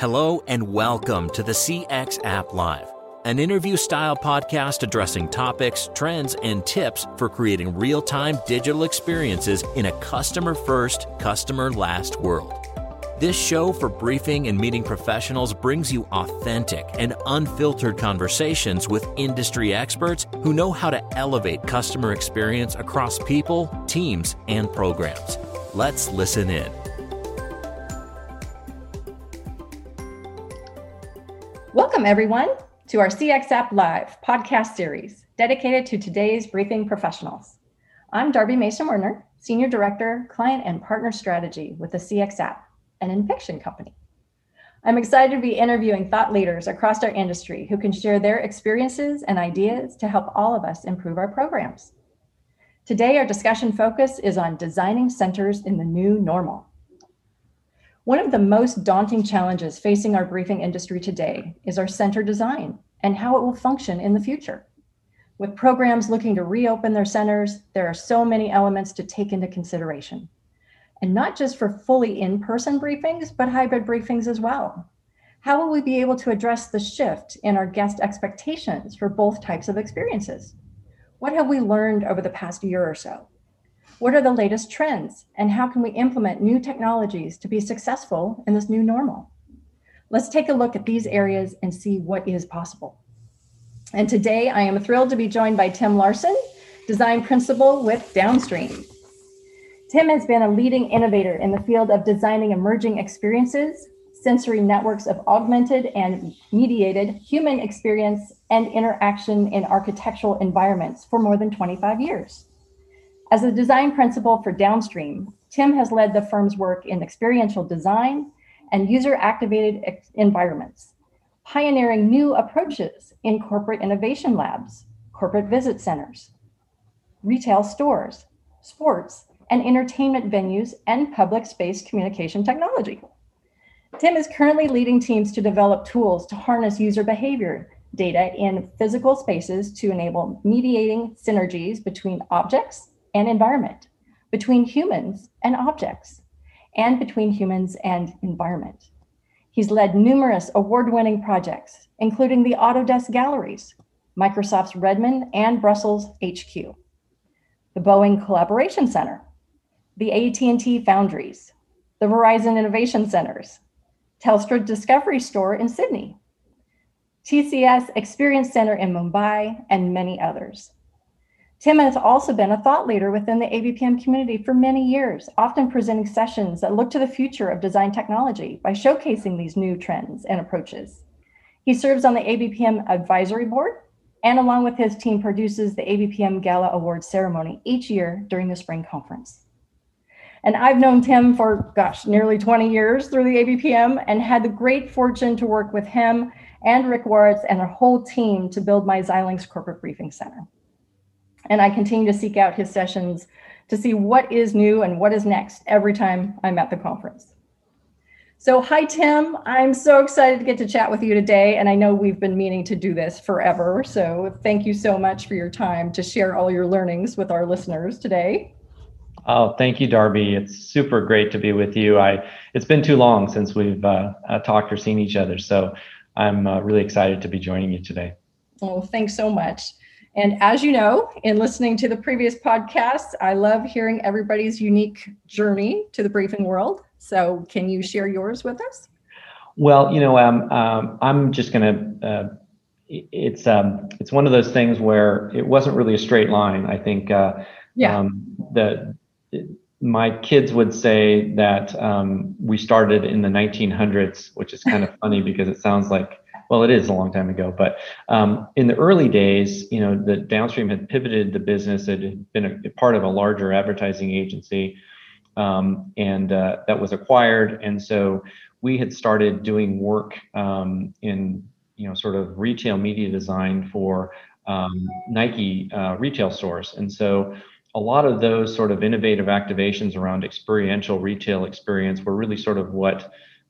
Hello and welcome to the CX App Live, an interview-style podcast addressing topics, trends, and tips for creating real-time digital experiences in a customer-first, customer-last world. This show for briefing and meeting professionals brings you authentic and unfiltered conversations with industry experts who know how to elevate customer experience across people, teams, and programs. Let's listen in. Welcome, everyone, to our CX App Live podcast series dedicated to today's briefing professionals. I'm Darby Mason-Werner, Senior Director, Client and Partner Strategy with the CX App, an Inviction company. I'm excited to be interviewing thought leaders across our industry who can share their experiences and ideas to help all of us improve our programs. Today, our discussion focus is on designing centers in the new normal. One of the most daunting challenges facing our briefing industry today is our center design and how it will function in the future. With programs looking to reopen their centers, there are so many elements to take into consideration. And not just for fully in-person briefings, but hybrid briefings as well. How will we be able to address the shift in our guest expectations for both types of experiences? What have we learned over the past year or so? What are the latest trends, and how can we implement new technologies to be successful in this new normal? Let's take a look at these areas and see what is possible. And today I am thrilled to be joined by Tim Larson, Design Principal with Downstream. Tim has been a leading innovator in the field of designing emerging experiences, sensory networks of augmented and mediated human experience and interaction in architectural environments for more than 25 years. As a design principal for Downstream, Tim has led the firm's work in experiential design and user-activated environments, pioneering new approaches in corporate innovation labs, corporate visit centers, retail stores, sports, and entertainment venues, and public space communication technology. Tim is currently leading teams to develop tools to harness user behavior data in physical spaces to enable mediating synergies between objects and environment, between humans and objects, and between humans and environment. He's led numerous award-winning projects, including the Autodesk Galleries, Microsoft's Redmond and Brussels HQ, the Boeing Collaboration Center, the AT&T Foundries, the Verizon Innovation Centers, Telstra Discovery Store in Sydney, TCS Experience Center in Mumbai, and many others. Tim has also been a thought leader within the ABPM community for many years, often presenting sessions that look to the future of design technology by showcasing these new trends and approaches. He serves on the ABPM advisory board and along with his team produces the ABPM Gala Awards ceremony each year during the spring conference. And I've known Tim for, nearly 20 years through the ABPM and had the great fortune to work with him and Rick Waritz and a whole team to build my Xilinx Corporate Briefing Center. And I continue to seek out his sessions to see what is new and what is next every time I'm at the conference. So hi, Tim. I'm so excited to get to chat with you today. And I know we've been meaning to do this forever. So thank you so much for your time to share all your learnings with our listeners today. Oh, thank you, Darby. It's super great to be with you. It's been too long since we've talked or seen each other. So I'm really excited to be joining you today. Oh, thanks so much. And as you know, in listening to the previous podcasts, I love hearing everybody's unique journey to the briefing world. So can you share yours with us? Well, I'm just going to, it's one of those things where it wasn't really a straight line. I think my kids would say that we started in the 1900s, which is kind of funny because it sounds like, well, it is a long time ago, but in the early days, the Downstream had pivoted the business. It had been a part of a larger advertising agency, and that was acquired. And so we had started doing work in, sort of retail media design for Nike retail stores. And so a lot of those sort of innovative activations around experiential retail experience were really sort of what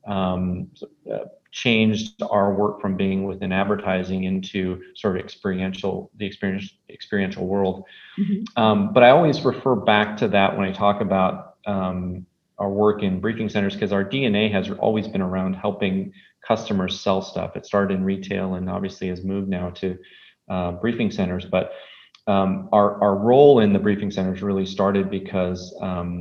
changed our work from being within advertising into sort of experiential world. Mm-hmm. But I always refer back to that when I talk about our work in briefing centers because our DNA has always been around helping customers sell stuff. It started in retail and obviously has moved now to briefing centers. But our role in the briefing centers really started because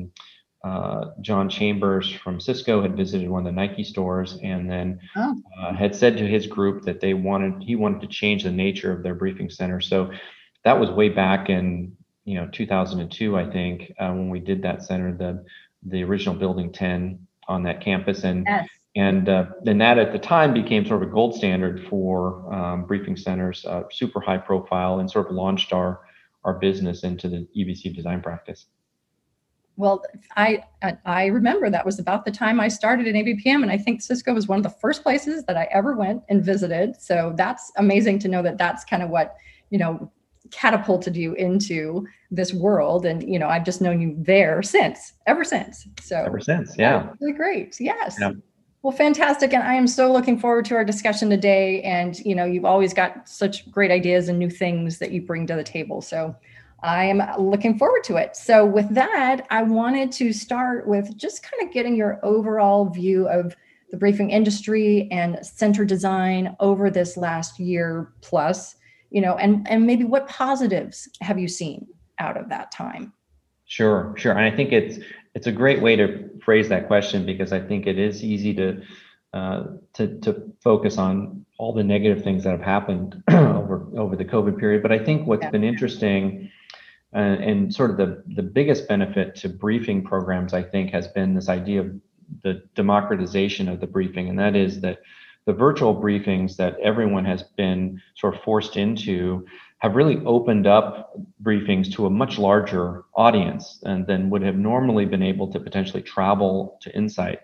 John Chambers from Cisco had visited one of the Nike stores and then had said to his group that he wanted to change the nature of their briefing center. So that was way back in 2002, I think, when we did that center, the original Building 10 on that campus, and Yes. and that at the time became sort of a gold standard for briefing centers, super high profile, and sort of launched our business into the EBC design practice. Well, I remember that was about the time I started at ABPM, and I think Cisco was one of the first places that I ever went and visited. So that's amazing to know that that's kind of what, catapulted you into this world. And, I've just known you there ever since. So Ever since, yeah. Really great. Yes. Yeah. Well, fantastic. And I am so looking forward to our discussion today. And, you've always got such great ideas and new things that you bring to the table. So I am looking forward to it. So with that, I wanted to start with just kind of getting your overall view of the briefing industry and center design over this last year plus, and maybe what positives have you seen out of that time? Sure. And I think it's a great way to phrase that question, because I think it is easy to focus on all the negative things that have happened over the COVID period. But I think what's been interesting and sort of the biggest benefit to briefing programs, I think, has been this idea of the democratization of the briefing. And that is that the virtual briefings that everyone has been sort of forced into have really opened up briefings to a much larger audience than would have normally been able to potentially travel to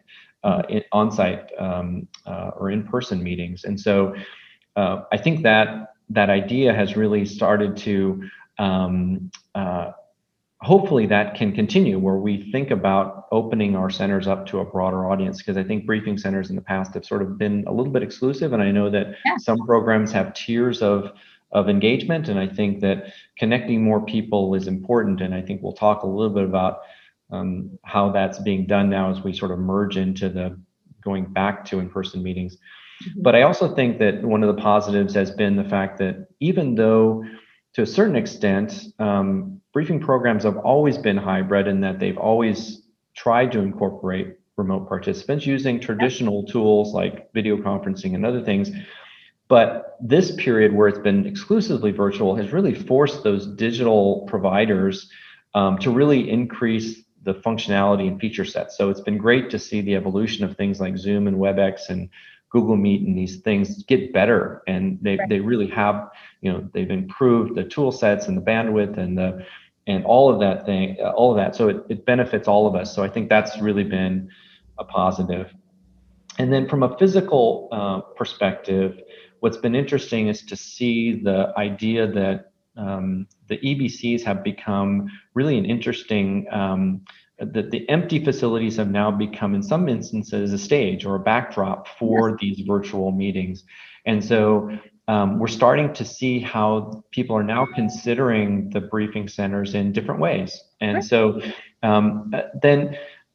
on-site or in-person meetings. And so I think that idea has really started to hopefully that can continue, where we think about opening our centers up to a broader audience, because I think briefing centers in the past have sort of been a little bit exclusive. And I know that some programs have tiers of engagement. And I think that connecting more people is important. And I think we'll talk a little bit about how that's being done now as we sort of merge into going back to in-person meetings. Mm-hmm. But I also think that one of the positives has been the fact that even though to a certain extent, briefing programs have always been hybrid in that they've always tried to incorporate remote participants using traditional tools like video conferencing and other things. But this period where it's been exclusively virtual has really forced those digital providers to really increase the functionality and feature sets. So it's been great to see the evolution of things like Zoom and WebEx and Google Meet and these things get better, and they really have, they've improved the tool sets and the bandwidth and all of that. So it benefits all of us. So I think that's really been a positive. And then from a physical perspective, what's been interesting is to see the idea that the EBCs have become really an interesting, that the empty facilities have now become, in some instances, a stage or a backdrop for these virtual meetings. And so we're starting to see how people are now considering the briefing centers in different ways. And so then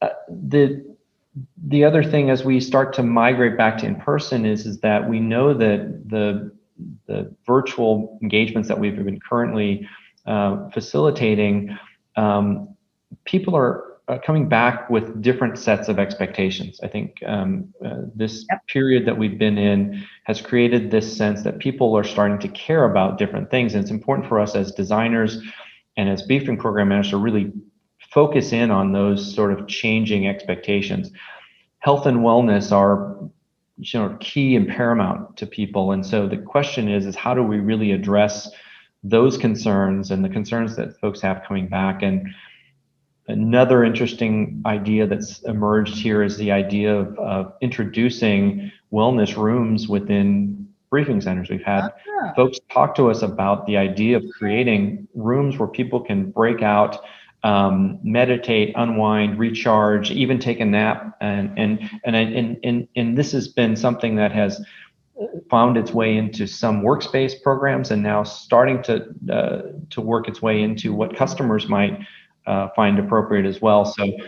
the other thing as we start to migrate back to in-person is that we know that the virtual engagements that we've been currently facilitating, people are coming back with different sets of expectations. I think this period that we've been in has created this sense that people are starting to care about different things. And it's important for us as designers and as briefing program managers to really focus in on those sort of changing expectations. Health and wellness are key and paramount to people. And so the question is how do we really address those concerns and the concerns that folks have coming back? And another interesting idea that's emerged here is the idea of introducing wellness rooms within briefing centers. We've had folks talk to us about the idea of creating rooms where people can break out, meditate, unwind, recharge, even take a nap, and this has been something that has found its way into some workspace programs and now starting to work its way into what customers might find appropriate as well. So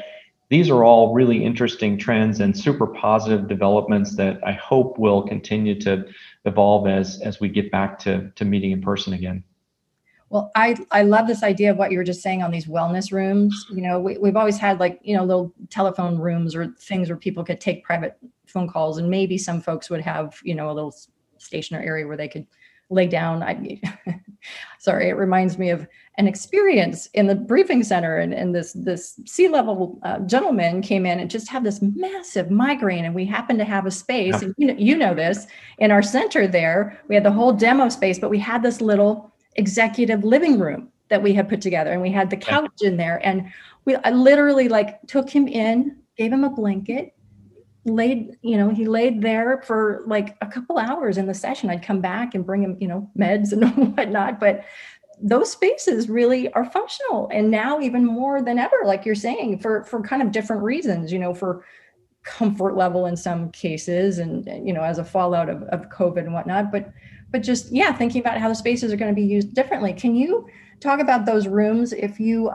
these are all really interesting trends and super positive developments that I hope will continue to evolve as we get back to meeting in person again. Well, I love this idea of what you were just saying on these wellness rooms. We've always had little telephone rooms or things where people could take private phone calls, and maybe some folks would have, a little stationary area where they could lay down. Sorry, it reminds me of an experience in the briefing center, and this C-level gentleman came in and just had this massive migraine, and we happened to have a space, and you know this, in our center there, we had the whole demo space, but we had this little executive living room that we had put together, and we had the couch in there, and I literally took him in, gave him a blanket, he laid there for a couple hours in the session. I'd come back and bring him, meds and whatnot, but those spaces really are functional. And now even more than ever, like you're saying, for kind of different reasons, for comfort level in some cases, and, as a fallout of COVID and whatnot, but just, thinking about how the spaces are going to be used differently. Can you talk about those rooms? If you,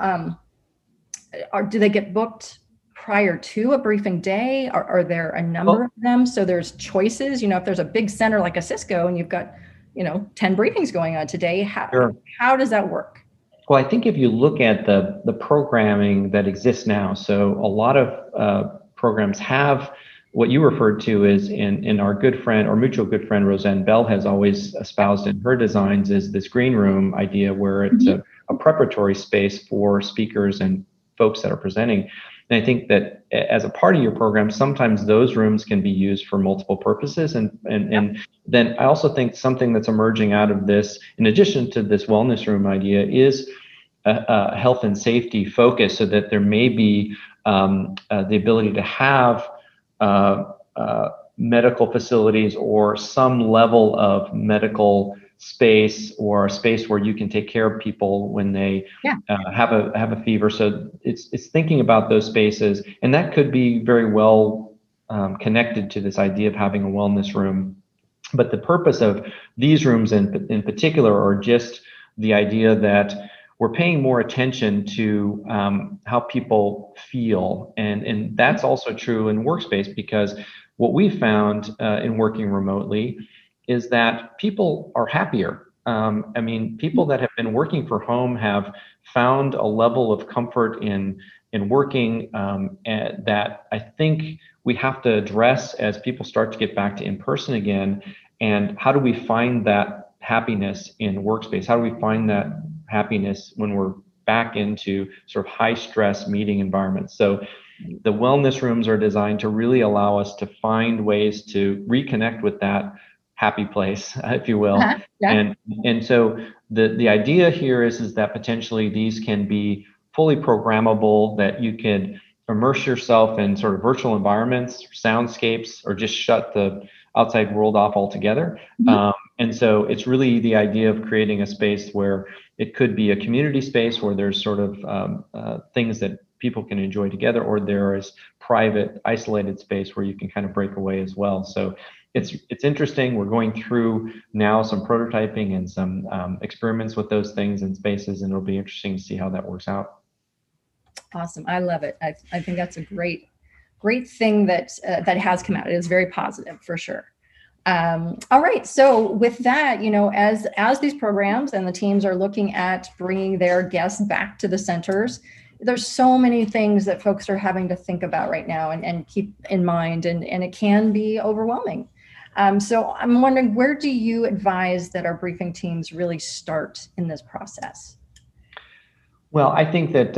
do they get booked prior to a briefing day? Are there a number of them? So there's choices, if there's a big center like a Cisco and you've got, 10 briefings going on today, how does that work? Well, I think if you look at the programming that exists now, so a lot of programs have what you referred to is in our good friend, or mutual good friend, Roseanne Bell has always espoused in her designs is this green room idea where it's a preparatory space for speakers and folks that are presenting. And I think that as a part of your program, sometimes those rooms can be used for multiple purposes. And then I also think something that's emerging out of this, in addition to this wellness room idea, is a health and safety focus, so that there may be the ability to have medical facilities or some level of medical space, or a space where you can take care of people when they have a fever. So it's thinking about those spaces, and that could be very well connected to this idea of having a wellness room. But the purpose of these rooms in particular are just the idea that we're paying more attention to how people feel, and that's also true in workspace, because what we found in working remotely is that people are happier. People that have been working from home have found a level of comfort in working that I think we have to address as people start to get back to in-person again. And how do we find that happiness in workspace? How do we find that happiness when we're back into sort of high stress meeting environments? So the wellness rooms are designed to really allow us to find ways to reconnect with that happy place, if you will. And so the idea here is that potentially these can be fully programmable, that you can immerse yourself in sort of virtual environments, soundscapes, or just shut the outside world off altogether. And so it's really the idea of creating a space where it could be a community space where there's sort of things that people can enjoy together, or there is private, isolated space where you can kind of break away as well. So it's interesting. We're going through now some prototyping and some experiments with those things and spaces, and it'll be interesting to see how that works out. Awesome. I love it. I think that's a great thing that has come out. It is very positive for sure. All right. So with that, as these programs and the teams are looking at bringing their guests back to the centers, there's so many things that folks are having to think about right now and keep in mind, and it can be overwhelming. So I'm wondering, where do you advise that our briefing teams really start in this process? Well, I think that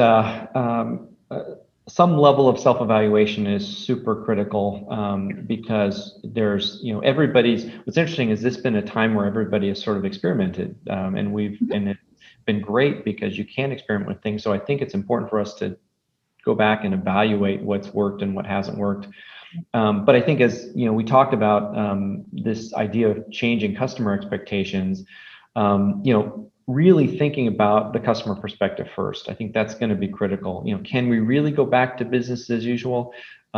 some level of self-evaluation is super critical, because there's, what's interesting is this been a time where everybody has sort of experimented, and it's been great because you can experiment with things. So I think it's important for us to go back and evaluate what's worked and what hasn't worked. But I think, as we talked about, this idea of changing customer expectations, really thinking about the customer perspective first. I think that's going to be critical. Can we really go back to business as usual?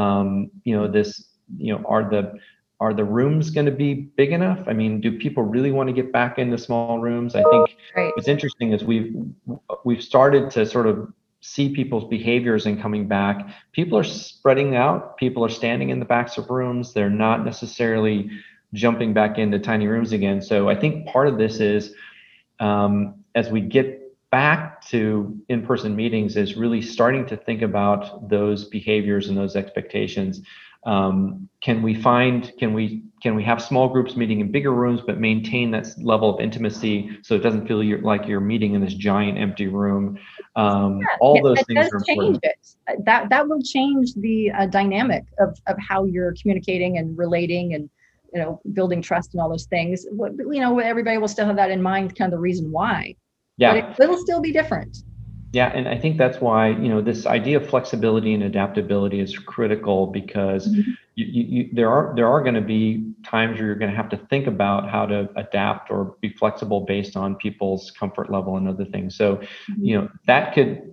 Are the rooms going to be big enough? Do people really want to get back into small rooms? I think What's interesting is we've started to sort of see people's behaviors and coming back, people are spreading out. People are standing in the backs of rooms. They're not necessarily jumping back into tiny rooms again. So I think part of this is, as we get back to in-person meetings, is really starting to think about those behaviors and those expectations. Can we have small groups meeting in bigger rooms, but maintain that level of intimacy so it doesn't feel like you're meeting in this giant empty room? All those things are important. That will change the dynamic of how you're communicating and relating and, building trust and all those things. Everybody will still have that in mind, kind of the reason why. Yeah. But it'll still be different. Yeah, and I think that's why, this idea of flexibility and adaptability is critical, because there are going to be times where you're going to have to think about how to adapt or be flexible based on people's comfort level and other things. So, that could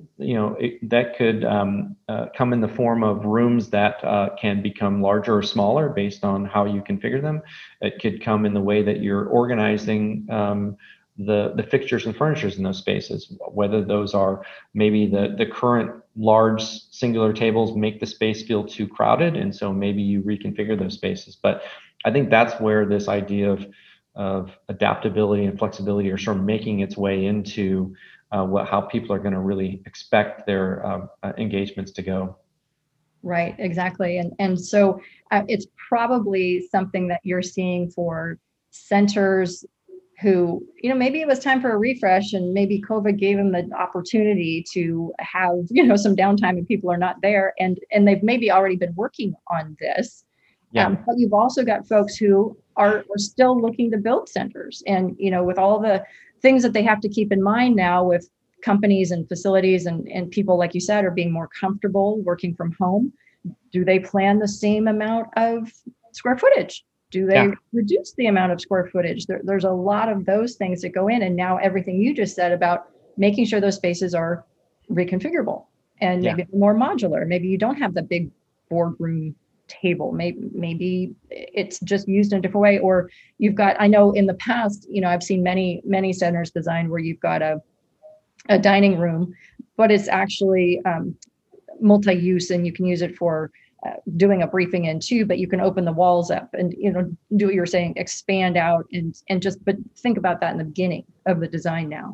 come in the form of rooms that can become larger or smaller based on how you configure them. It could come in the way that you're organizing the fixtures and furnitures in those spaces, whether those are maybe the current large singular tables make the space feel too crowded, and so maybe you reconfigure those spaces. But I think that's where this idea of adaptability and flexibility are sort of making its way into how people are going to really expect their engagements to go. Right, exactly. And so it's probably something that you're seeing for centers who, maybe it was time for a refresh, and maybe COVID gave them the opportunity to have, some downtime and people are not there, and they've maybe already been working on this. Yeah. But you've also got folks who are still looking to build centers, and, with all the things that they have to keep in mind now with companies and facilities and people, like you said, are being more comfortable working from home. Do they plan the same amount of square footage? Do they reduce the amount of square footage? There's a lot of those things that go in. And now everything you just said about making sure those spaces are reconfigurable and maybe more modular. Maybe you don't have the big boardroom table. Maybe it's just used in a different way. Or you've got, I know in the past, I've seen many centers designed where you've got a dining room, but it's actually multi-use, and you can use it for doing a briefing in too, but you can open the walls up and, do what you were saying, expand out and just, but think about that in the beginning of the design now.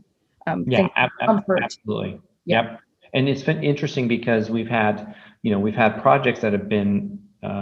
Absolutely. Yep. And it's been interesting because we've had projects that have been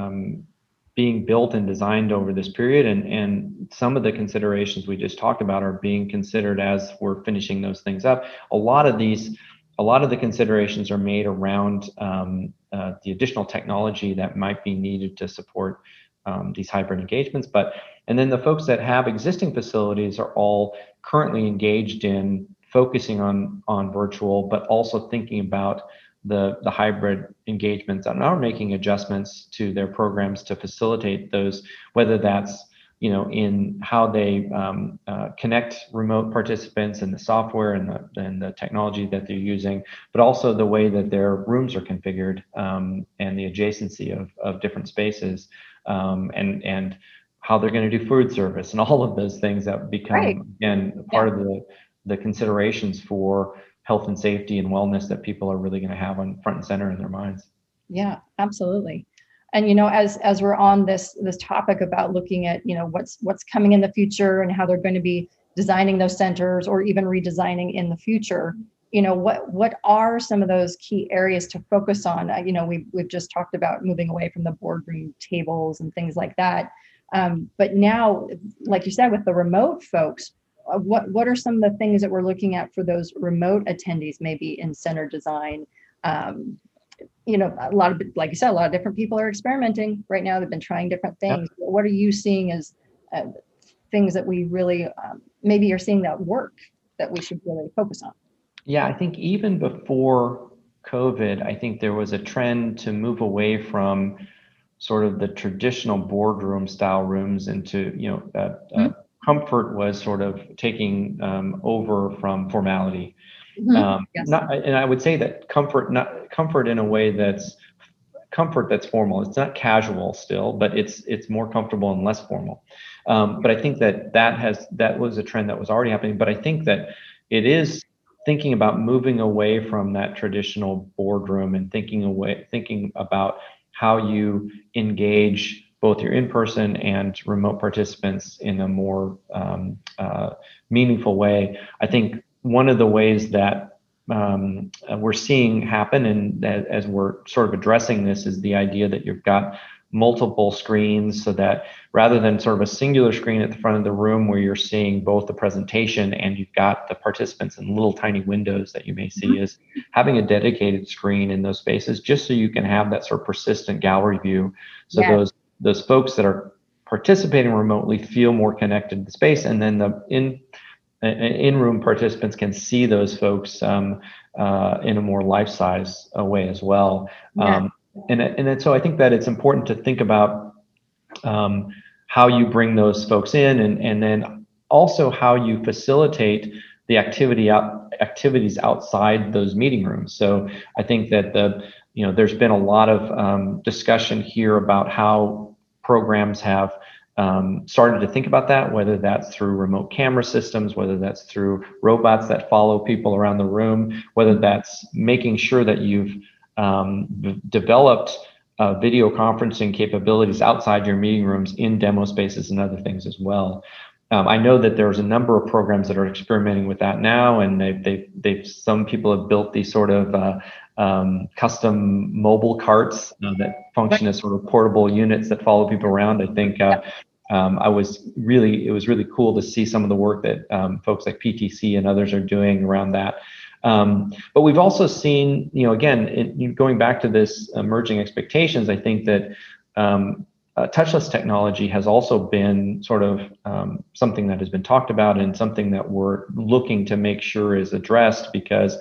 being built and designed over this period, and some of the considerations we just talked about are being considered as we're finishing those things up. A lot of the considerations are made around the additional technology that might be needed to support these hybrid engagements. And then the folks that have existing facilities are all currently engaged in focusing on virtual, but also thinking about the hybrid engagements and are making adjustments to their programs to facilitate those, whether that's in how they connect remote participants and the software and the technology that they're using, but also the way that their rooms are configured and the adjacency of different spaces and how they're going to do food service and all of those things that become, again, part of the considerations for health and safety and wellness that people are really going to have on front and center in their minds. Yeah, absolutely. And, as we're on this topic about looking at, what's coming in the future and how they're going to be designing those centers or even redesigning in the future, what are some of those key areas to focus on? We've just talked about moving away from the boardroom tables and things like that. But now, like you said, with the remote folks, what are some of the things that we're looking at for those remote attendees, maybe in center design? A lot of, like you said, a lot of different people are experimenting right now. They've been trying different things. Yep. What are you seeing as things that we really maybe are seeing that work that we should really focus on? Yeah, I think even before COVID, I think there was a trend to move away from sort of the traditional boardroom style rooms into, comfort was sort of taking over from formality. Yes. And I would say that comfort in a way that's comfort that's formal. It's not casual still, but it's more comfortable and less formal. But I think that was a trend that was already happening. But I think that it is thinking about moving away from that traditional boardroom and thinking about how you engage both your in-person and remote participants in a more meaningful way. I think one of the ways that we're seeing happen, and as we're sort of addressing this, is the idea that you've got multiple screens, so that rather than sort of a singular screen at the front of the room where you're seeing both the presentation and you've got the participants in little tiny windows that you may see, is having a dedicated screen in those spaces, just so you can have that sort of persistent gallery view. So those folks that are participating remotely feel more connected to the space, and then the in-room participants can see those folks in a more life-size way as well. And so I think that it's important to think about how you bring those folks in, and then also how you facilitate the activities outside those meeting rooms. So I think that there's been a lot of discussion here about how programs have started to think about that, whether that's through remote camera systems, whether that's through robots that follow people around the room, whether that's making sure that you've developed video conferencing capabilities outside your meeting rooms in demo spaces and other things as well. I know that there's a number of programs that are experimenting with that now, and some people have built these sort of custom mobile carts that function as sort of portable units that follow people around. I think it was really cool to see some of the work that folks like PTC and others are doing around that. But we've also seen, again, going back to this emerging expectations, I think that touchless technology has also been sort of something that has been talked about, and something that we're looking to make sure is addressed, because,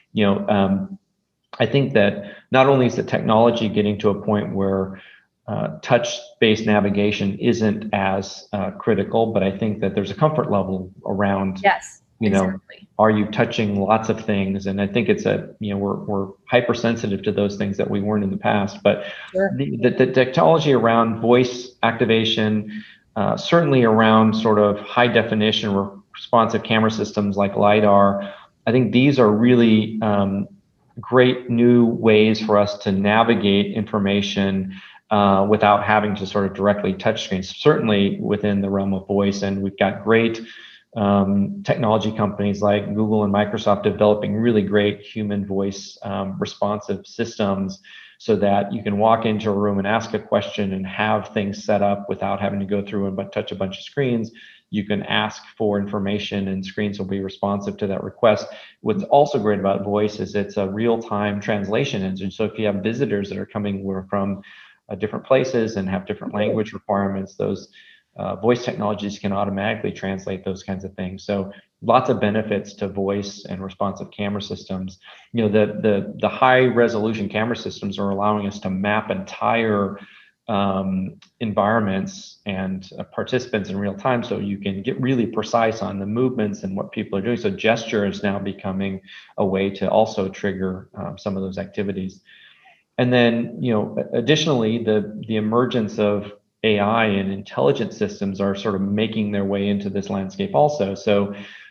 I think that not only is the technology getting to a point where touch-based navigation isn't as critical, but I think that there's a comfort level around. Yes. Exactly. Are you touching lots of things? And I think it's we're hypersensitive to those things that we weren't in the past. But sure. the technology around voice activation, certainly around sort of high definition responsive camera systems like LiDAR, I think these are really great new ways for us to navigate information without having to sort of directly touch screens, certainly within the realm of voice. And we've got great technology companies like Google and Microsoft developing really great human voice responsive systems, so that you can walk into a room and ask a question and have things set up without having to go through and touch a bunch of screens. You can ask for information and screens will be responsive to that request. What's also great about voice is it's a real-time translation engine. So if you have visitors that are coming from different places and have different language requirements, those voice technologies can automatically translate those kinds of things. So lots of benefits to voice and responsive camera systems. The high resolution camera systems are allowing us to map entire environments and participants in real time, so you can get really precise on the movements and what people are doing. So gesture is now becoming a way to also trigger some of those activities. And then, additionally, the emergence of AI and intelligent systems are sort of making their way into this landscape also. So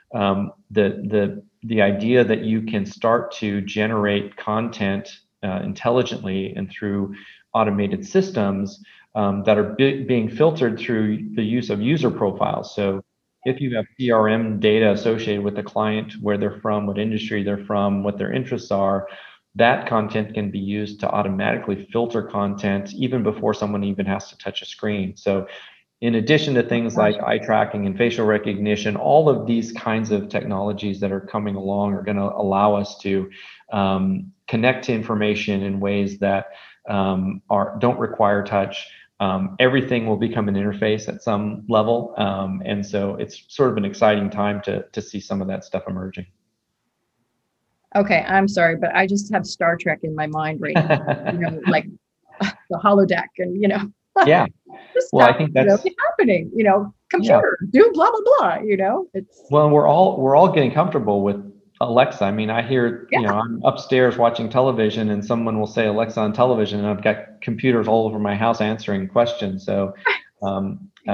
the idea that you can start to generate content intelligently and through automated systems that are being filtered through the use of user profiles. So if you have CRM data associated with the client, where they're from, what industry they're from, what their interests are, that content can be used to automatically filter content even before someone even has to touch a screen. So in addition to things like eye tracking and facial recognition, all of these kinds of technologies that are coming along are going to allow us to connect to information in ways that don't require touch. Everything will become an interface at some level. And so it's sort of an exciting time to see some of that stuff emerging. Okay, I'm sorry, but I just have Star Trek in my mind right now, like the holodeck and, Yeah. Well, I think that's happening, computer, do blah, blah, blah, it's. Well, we're all getting comfortable with Alexa. I mean, I hear, I'm upstairs watching television and someone will say Alexa on television, and I've got computers all over my house answering questions. So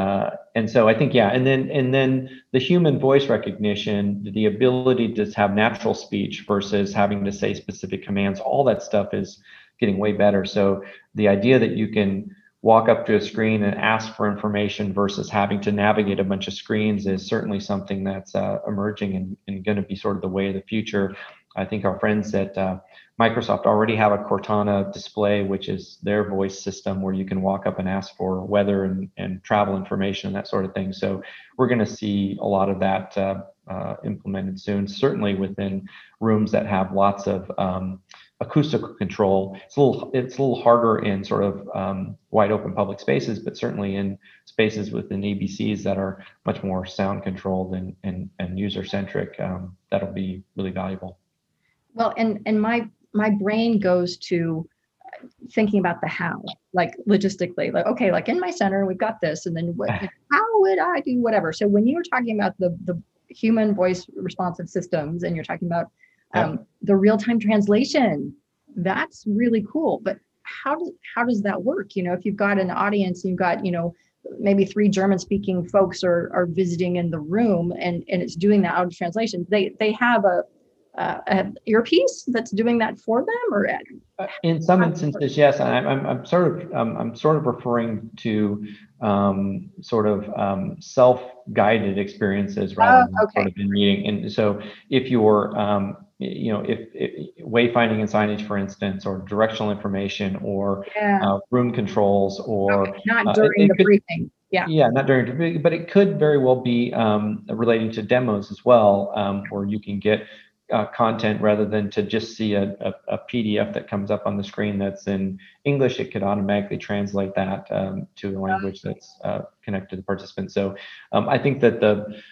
And so I think, yeah, and then the human voice recognition, the ability to have natural speech versus having to say specific commands, all that stuff is getting way better. So the idea that you can walk up to a screen and ask for information versus having to navigate a bunch of screens is certainly something that's emerging and going to be sort of the way of the future. I think our friends at Microsoft already have a Cortana display, which is their voice system where you can walk up and ask for weather and travel information and that sort of thing. So we're going to see a lot of that implemented soon, certainly within rooms that have lots of acoustical control. It's a little harder in sort of wide open public spaces, but certainly in spaces within EBCs that are much more sound controlled and user centric, that'll be really valuable. Well, and my brain goes to thinking about the how, like logistically, like, okay, like in my center, we've got this, and then how would I do whatever? So when you were talking about the human voice responsive systems, and you're talking about the real-time translation, that's really cool. But how does that work? You know, if you've got an audience, you've got, you know, maybe 3 German-speaking folks are visiting in the room, and it's doing that audio translation. They have an earpiece that's doing that for them, or in some instances, yes. I'm sort of referring to sort of self-guided experiences rather than sort of in reading. And so if you're you know, if wayfinding and signage, for instance, or directional information, or room controls, or not during the briefing. Yeah, not during the briefing, but it could very well be relating to demos as well, where you can get content rather than to just see a PDF that comes up on the screen that's in English. It could automatically translate that to a language that's connected to the participant. So I think that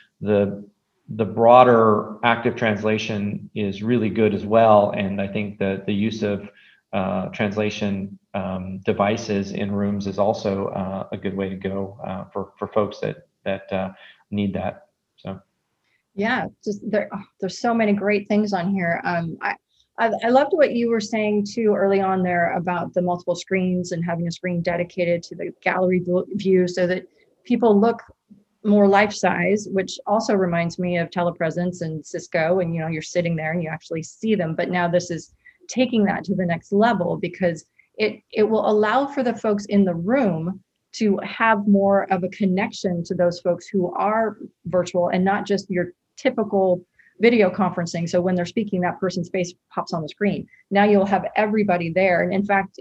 the broader active translation is really good as well. And I think that the use of translation devices in rooms is also a good way to go for folks that need that. So. Yeah, just there's so many great things on here. I loved what you were saying too early on there about the multiple screens and having a screen dedicated to the gallery view so that people look more life size, which also reminds me of telepresence and Cisco, and you know, you're sitting there and you actually see them. But now this is taking that to the next level, because it will allow for the folks in the room to have more of a connection to those folks who are virtual and not just your typical video conferencing. So when they're speaking, that person's face pops on the screen. Now you'll have everybody there. And in fact,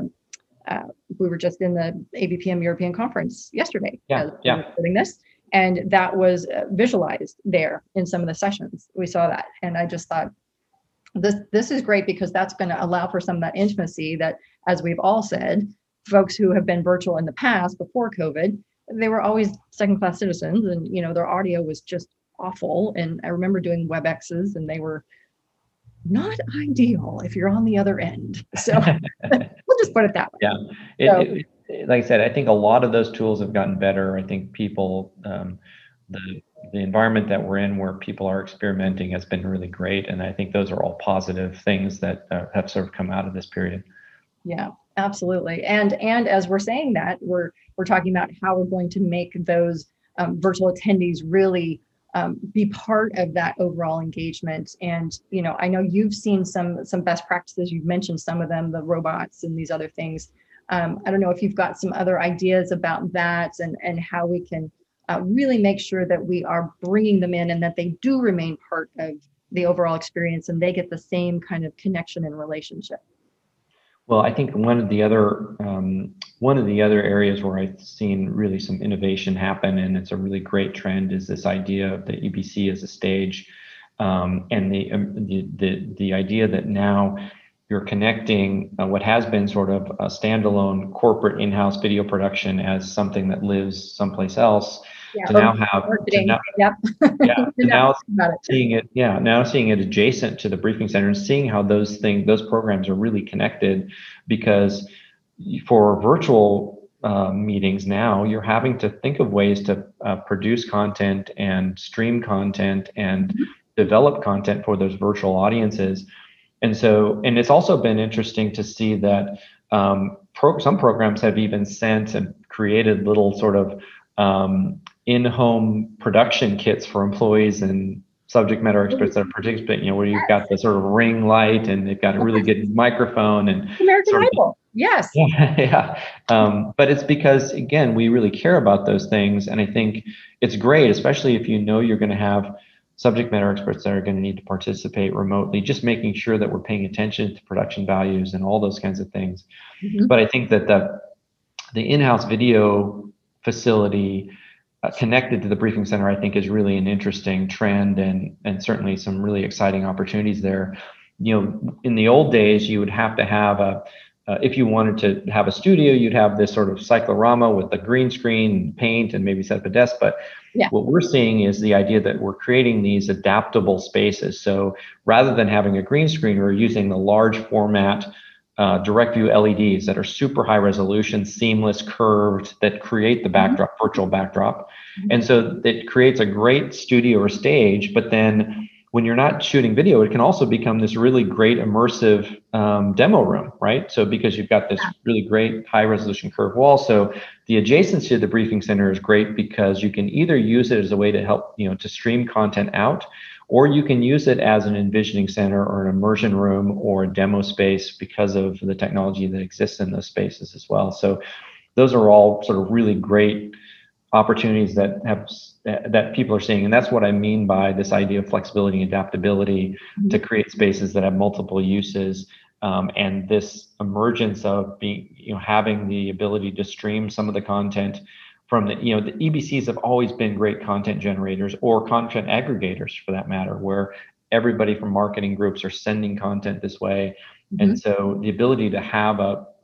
we were just in the ABPM European conference yesterday. Doing this, and that was visualized there in some of the sessions. We saw that, and I just thought this is great, because that's going to allow for some of that intimacy that, as we've all said, folks who have been virtual in the past before COVID, they were always second-class citizens, and you know, their audio was just awful. And I remember doing WebExes, and they were not ideal if you're on the other end. So we'll just put it that way. Yeah, like I said, I think a lot of those tools have gotten better. I think people, the environment that we're in, where people are experimenting, has been really great, and I think those are all positive things that have sort of come out of this period. Yeah, absolutely. And as we're saying that, we're talking about how we're going to make those virtual attendees really be part of that overall engagement. And, you know, I know you've seen some best practices. You've mentioned some of them, the robots and these other things. I don't know if you've got some other ideas about that, and how we can really make sure that we are bringing them in and that they do remain part of the overall experience and they get the same kind of connection and relationship. Well, I think one of the other areas where I've seen really some innovation happen, and it's a really great trend, is this idea of the EBC as a stage, and the idea that now you're connecting what has been sort of a standalone corporate in-house video production as something that lives someplace else. Now seeing it adjacent to the briefing center and seeing how those programs are really connected, because for virtual meetings now, you're having to think of ways to produce content and stream content and develop content for those virtual audiences. And it's also been interesting to see that some programs have even sent and created little sort of in-home production kits for employees and subject matter experts that are participating, where you've got the sort of ring light and they've got a really good microphone and American sort of, Idol. Yes. yeah. But it's because, again, we really care about those things. And I think it's great, especially if you're going to have subject matter experts that are going to need to participate remotely, just making sure that we're paying attention to production values and all those kinds of things. Mm-hmm. But I think that the in-house video facility connected to the briefing center, I think, is really an interesting trend and certainly some really exciting opportunities there. In the old days, you would have to have if you wanted to have a studio, you'd have this sort of cyclorama with the green screen, paint, and maybe set up a desk. But what we're seeing is the idea that we're creating these adaptable spaces. So rather than having a green screen, we're using the large format direct view LEDs that are super high resolution, seamless, curved, that create the backdrop, virtual backdrop. And so it creates a great studio or stage, but then when you're not shooting video, it can also become this really great immersive demo room, right? So because you've got this really great high resolution curved wall. So the adjacency to the briefing center is great because you can either use it as a way to help, to stream content out, or you can use it as an envisioning center or an immersion room or a demo space because of the technology that exists in those spaces as well. So those are all sort of really great opportunities that people are seeing. And that's what I mean by this idea of flexibility and adaptability to create spaces that have multiple uses. And this emergence of having the ability to stream some of the content from the EBCs have always been great content generators or content aggregators for that matter, where everybody from marketing groups are sending content this way. And so the ability to have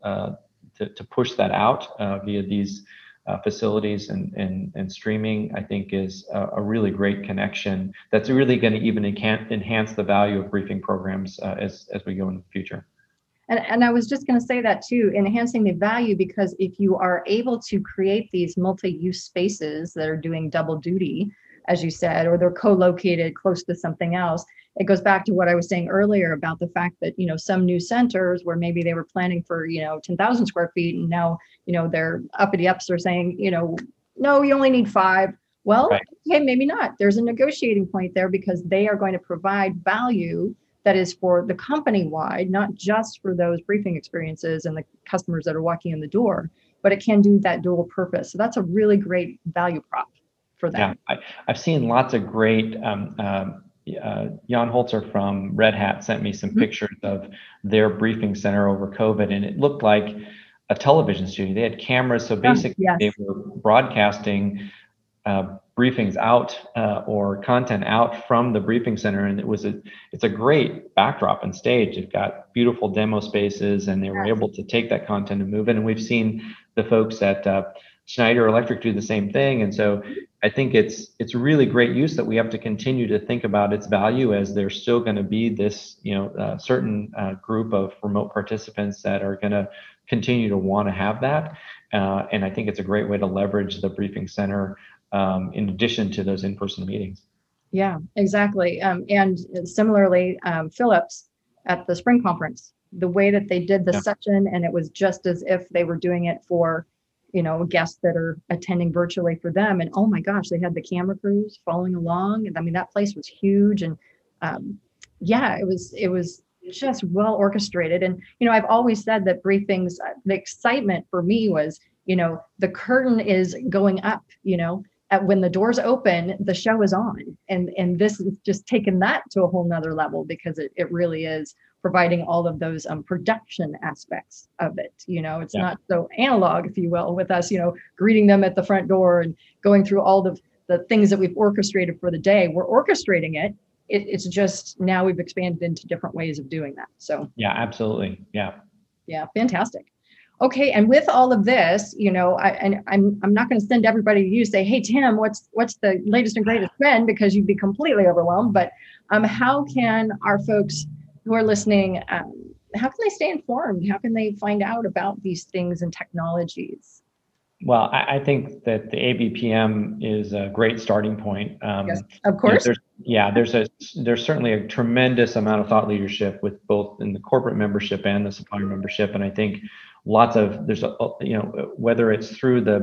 to push that out via these facilities and streaming, I think is a really great connection that's really going to even enhance the value of briefing programs as we go in the future. And I was just going to say that too, enhancing the value, because if you are able to create these multi-use spaces that are doing double duty, as you said, or they're co-located close to something else, it goes back to what I was saying earlier about the fact that, some new centers where maybe they were planning for, 10,000 square feet and now, their uppity ups are saying, no, you only need 5. Well, okay, maybe not. There's a negotiating point there because they are going to provide value that is for the company-wide, not just for those briefing experiences and the customers that are walking in the door, but it can do that dual purpose. So that's a really great value prop for them. Yeah, I've seen lots of great, Jan Holzer from Red Hat sent me some pictures of their briefing center over COVID, and it looked like a television studio. They had cameras, so basically they were broadcasting briefings out or content out from the briefing center, and it's a great backdrop and stage. They've got beautiful demo spaces, and they were able to take that content and move it. And we've seen the folks at Schneider Electric do the same thing. And so I think it's really great use that we have to continue to think about its value, as there's still going to be this certain group of remote participants that are going to continue to want to have that. And I think it's a great way to leverage the briefing center in addition to those in-person meetings. Yeah, exactly. And similarly, Philips at the spring conference, the way that they did the session, and it was just as if they were doing it for, guests that are attending virtually for them. And oh my gosh, they had the camera crews following along. And I mean, that place was huge. And it was just well orchestrated. And, I've always said that briefings, the excitement for me was, the curtain is going up, when the doors open, the show is on. And this is just taking that to a whole nother level, because it really is providing all of those production aspects of it. It's not so analog, if you will, with us, greeting them at the front door and going through all the things that we've orchestrated for the day. We're orchestrating it. It's just now we've expanded into different ways of doing that. So yeah, absolutely. Yeah, fantastic. Okay, and with all of this, I'm not going to send everybody to you say, hey Tim, what's the latest and greatest trend, because you'd be completely overwhelmed. But how can our folks who are listening, how can they stay informed? How can they find out about these things and technologies? Well, I think that the ABPM is a great starting point. Yes, of course. There's certainly a tremendous amount of thought leadership with both in the corporate membership and the supplier membership, and I think whether it's through the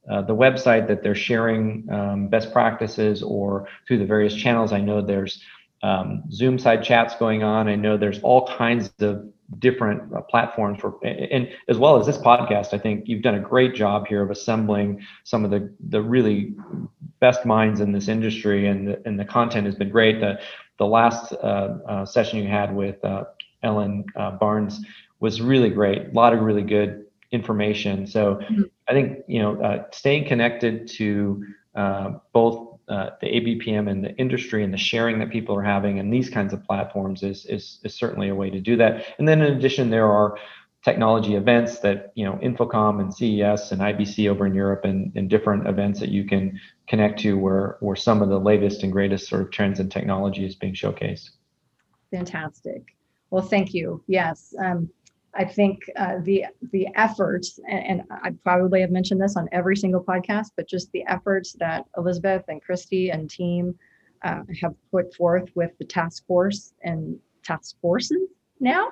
the website that they're sharing best practices, or through the various channels. I know there's Zoom side chats going on. I know there's all kinds of different platforms and as well as this podcast. I think you've done a great job here of assembling some of the really best minds in this industry, and the content has been great. The last session you had with Ellen Barnes was really great. A lot of really good information. So I think, staying connected to both the ABPM and the industry and the sharing that people are having and these kinds of platforms is certainly a way to do that. And then in addition, there are technology events that, Infocom and CES and IBC over in Europe and different events that you can connect to where some of the latest and greatest sort of trends in technology is being showcased. Fantastic. Well, thank you. Yes. I think the efforts, and I probably have mentioned this on every single podcast, but just the efforts that Elizabeth and Christy and team have put forth with the task force and task forces now,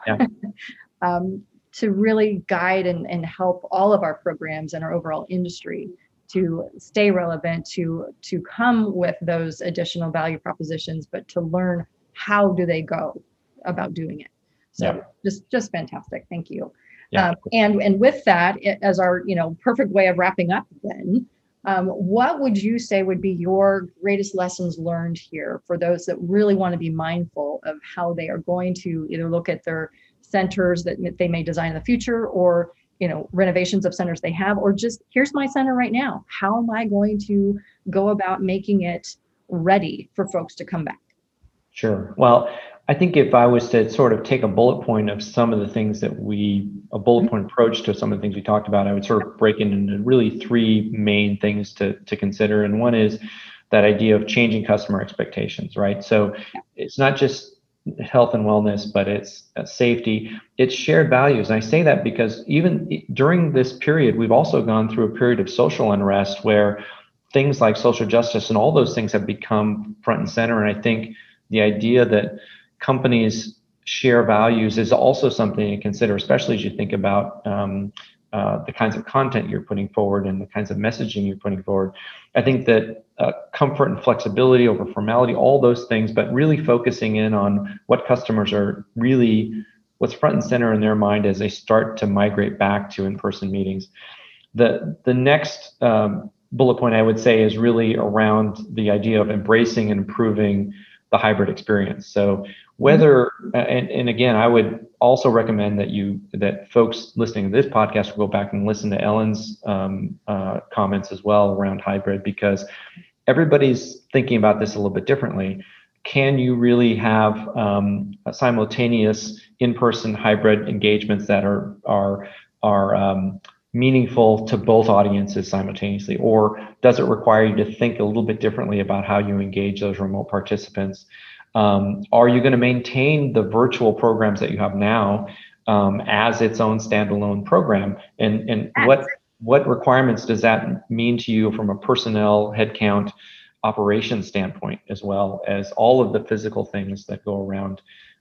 to really guide and help all of our programs and our overall industry to stay relevant, to come with those additional value propositions, but to learn how do they go about doing it. So just fantastic. Thank you. Yeah. And with that, as our perfect way of wrapping up, then what would you say would be your greatest lessons learned here for those that really want to be mindful of how they are going to either look at their centers that they may design in the future, or renovations of centers they have, or just here's my center right now. How am I going to go about making it ready for folks to come back? Sure. Well, I think if I was to sort of take a bullet point of some of the things a bullet point approach to some of the things we talked about, I would sort of break it into really three main things to consider. And one is that idea of changing customer expectations, right? So it's not just health and wellness, but it's safety, it's shared values. And I say that because even during this period, we've also gone through a period of social unrest where things like social justice and all those things have become front and center. And I think the idea that companies share values is also something to consider, especially as you think about the kinds of content you're putting forward and the kinds of messaging you're putting forward. I think that comfort and flexibility over formality, all those things, but really focusing in on what customers are really, what's front and center in their mind as they start to migrate back to in-person meetings. The next bullet point I would say is really around the idea of embracing and improving the hybrid experience. So whether, and again, I would also recommend that folks listening to this podcast will go back and listen to Ellen's comments as well around hybrid, because everybody's thinking about this a little bit differently. Can you really have a simultaneous in-person hybrid engagements that are meaningful to both audiences simultaneously? Or does it require you to think a little bit differently about how you engage those remote participants? Are you going to maintain the virtual programs that you have now as its own standalone program? And what requirements does that mean to you from a personnel headcount operation standpoint, as well as all of the physical things that go around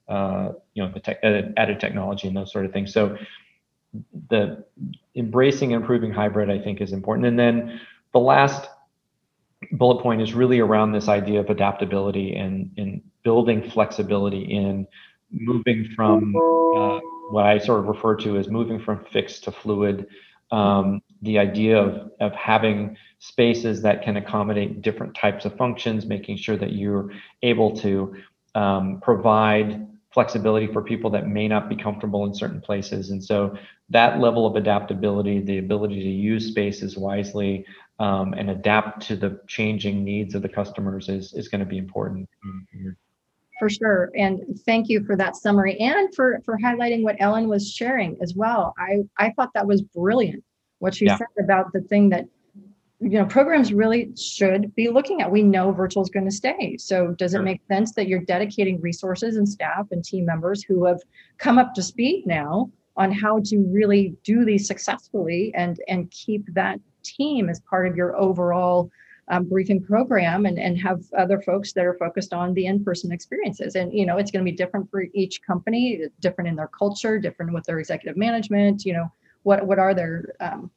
the added technology and those sort of things? So the embracing and improving hybrid, I think, is important. And then the last bullet point is really around this idea of adaptability and building flexibility in moving from what I sort of refer to as moving from fixed to fluid. The idea of having spaces that can accommodate different types of functions, making sure that you're able to provide flexibility for people that may not be comfortable in certain places. And so that level of adaptability, the ability to use spaces wisely and adapt to the changing needs of the customers is going to be important. For sure. And thank you for that summary and for highlighting what Ellen was sharing as well. I thought that was brilliant, what she said about the thing that programs really should be looking at. We know virtual is going to stay. So does it make sense that you're dedicating resources and staff and team members who have come up to speed now on how to really do these successfully and keep that team as part of your overall briefing program and have other folks that are focused on the in-person experiences? And, it's going to be different for each company, different in their culture, different with their executive management, what are their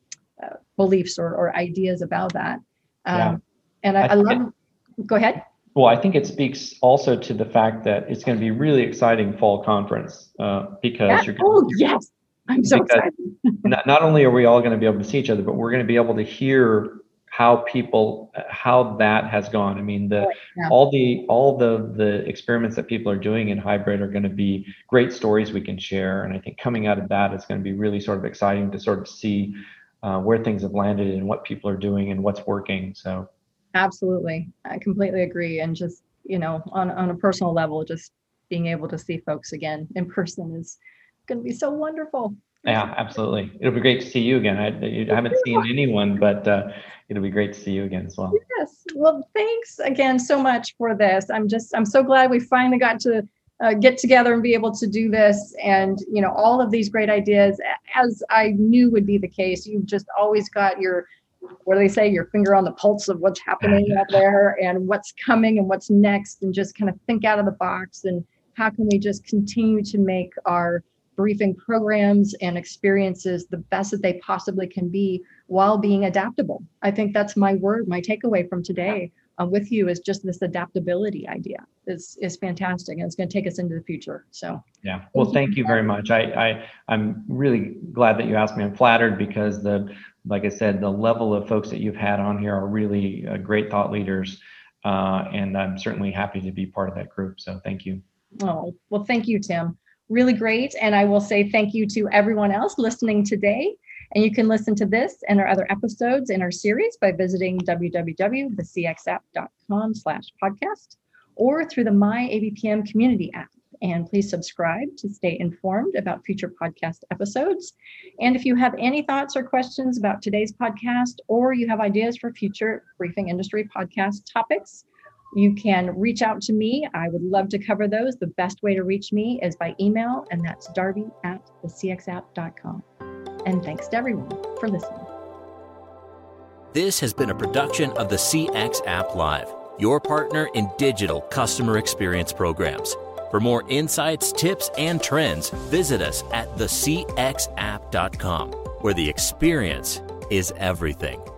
beliefs or ideas about that. Yeah. And I love, go ahead. Well, I think it speaks also to the fact that it's going to be really exciting fall conference because yes, I'm so excited. not only are we all going to be able to see each other, but we're going to be able to hear how that has gone. I mean, all the experiments that people are doing in hybrid are going to be great stories we can share. And I think coming out of that, it's going to be really sort of exciting to sort of see where things have landed and what people are doing and what's working. So. Absolutely. I completely agree. And just, on a personal level, just being able to see folks again in person is going to be so wonderful. Yeah, absolutely. It'll be great to see you again. I haven't seen anyone, but it'll be great to see you again as well. Yes. Well, thanks again so much for this. I'm so glad we finally got to get together and be able to do this. And, all of these great ideas, as I knew would be the case, you've just always got your finger on the pulse of what's happening out there and what's coming and what's next, and just kind of think out of the box and how can we just continue to make our briefing programs and experiences the best that they possibly can be while being adaptable. I think that's my takeaway from today with you is just this adaptability idea is fantastic, and it's going to take us into the future. So yeah, well, thank you very much. I'm really glad that you asked me. I'm flattered because like I said, the level of folks that you've had on here are really great thought leaders, and I'm certainly happy to be part of that group. So thank you. Oh, well, thank you, Tim. Really great. And I will say thank you to everyone else listening today. And you can listen to this and our other episodes in our series by visiting www.thecxapp.com/podcast or through the My ABPM community app. And please subscribe to stay informed about future podcast episodes. And if you have any thoughts or questions about today's podcast, or you have ideas for future briefing industry podcast topics, you can reach out to me. I would love to cover those. The best way to reach me is by email, and that's darby@thecxapp.com. And thanks to everyone for listening. This has been a production of the CX App Live, your partner in digital customer experience programs. For more insights, tips, and trends, visit us at thecxapp.com, where the experience is everything.